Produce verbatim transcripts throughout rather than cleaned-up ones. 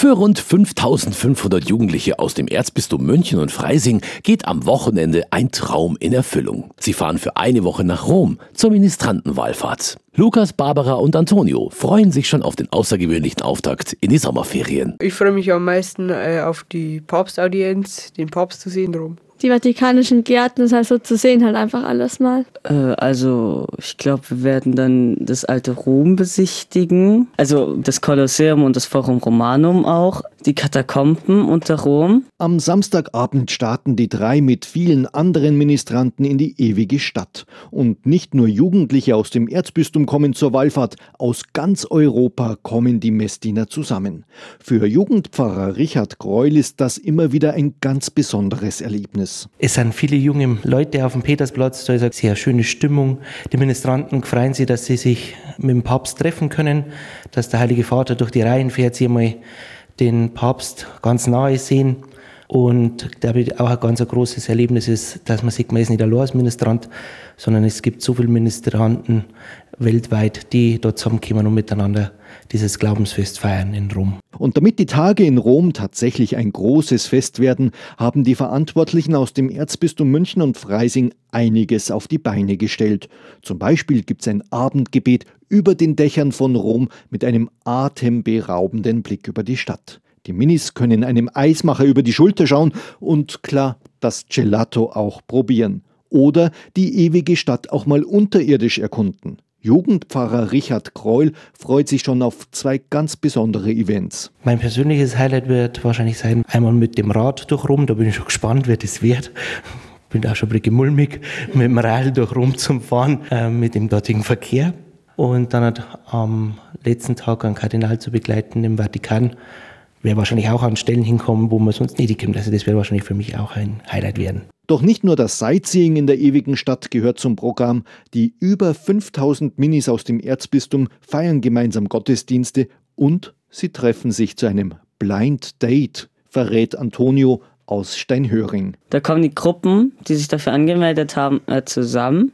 Für rund fünftausendfünfhundert Jugendliche aus dem Erzbistum München und Freising geht am Wochenende ein Traum in Erfüllung. Sie fahren für eine Woche nach Rom zur Ministrantenwallfahrt. Lukas, Barbara und Antonio freuen sich schon auf den außergewöhnlichen Auftakt in die Sommerferien. Ich freue mich am meisten äh, auf die Papstaudienz, den Papst zu sehen in Rom. Die Vatikanischen Gärten, das heißt so zu sehen, halt einfach alles mal. Äh, also ich glaube, wir werden dann das alte Rom besichtigen. Also das Kolosseum und das Forum Romanum auch. Die Katakomben unter Rom. Am Samstagabend starten die drei mit vielen anderen Ministranten in die ewige Stadt. Und nicht nur Jugendliche aus dem Erzbistum kommen zur Wallfahrt, aus ganz Europa kommen die Messdiener zusammen. Für Jugendpfarrer Richard Greul ist das immer wieder ein ganz besonderes Erlebnis. Es sind viele junge Leute auf dem Petersplatz, da ist eine sehr schöne Stimmung. Die Ministranten freuen sich, dass sie sich mit dem Papst treffen können, dass der Heilige Vater durch die Reihen fährt, sie einmal den Papst ganz nahe sehen. Und glaube ich, auch ein ganz ein großes Erlebnis ist, dass man sieht, man ist nicht allein als Ministrant, sondern es gibt so viele Ministranten weltweit, die dort zusammenkommen und miteinander dieses Glaubensfest feiern in Rom. Und damit die Tage in Rom tatsächlich ein großes Fest werden, haben die Verantwortlichen aus dem Erzbistum München und Freising einiges auf die Beine gestellt. Zum Beispiel gibt es ein Abendgebet über den Dächern von Rom mit einem atemberaubenden Blick über die Stadt. Die Minis können einem Eismacher über die Schulter schauen und klar, das Gelato auch probieren. Oder die ewige Stadt auch mal unterirdisch erkunden. Jugendpfarrer Richard Greul freut sich schon auf zwei ganz besondere Events. Mein persönliches Highlight wird wahrscheinlich sein, einmal mit dem Rad durch Rom, da bin ich schon gespannt, wer das wird. Bin da schon ein bisschen mulmig, mit dem Rad durch Rom zum Fahren, äh, mit dem dortigen Verkehr. Und dann hat am letzten Tag einen Kardinal zu begleiten im Vatikan. Wäre wahrscheinlich auch an Stellen hinkommen, wo man sonst nicht hinkommt. Also das wäre wahrscheinlich für mich auch ein Highlight werden. Doch nicht nur das Sightseeing in der ewigen Stadt gehört zum Programm. Die über fünftausend Minis aus dem Erzbistum feiern gemeinsam Gottesdienste und sie treffen sich zu einem Blind Date, verrät Antonio aus Steinhöring. Da kommen die Gruppen, die sich dafür angemeldet haben, äh, zusammen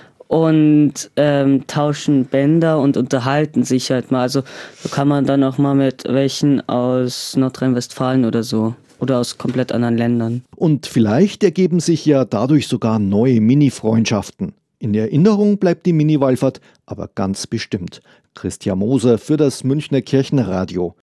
und ähm, tauschen Bänder und unterhalten sich halt mal. Also so kann man dann auch mal mit welchen aus Nordrhein-Westfalen oder so oder aus komplett anderen Ländern. Und vielleicht ergeben sich ja dadurch sogar neue Mini-Freundschaften. In Erinnerung bleibt die Mini-Wallfahrt aber ganz bestimmt. Christian Moser für das Münchner Kirchenradio.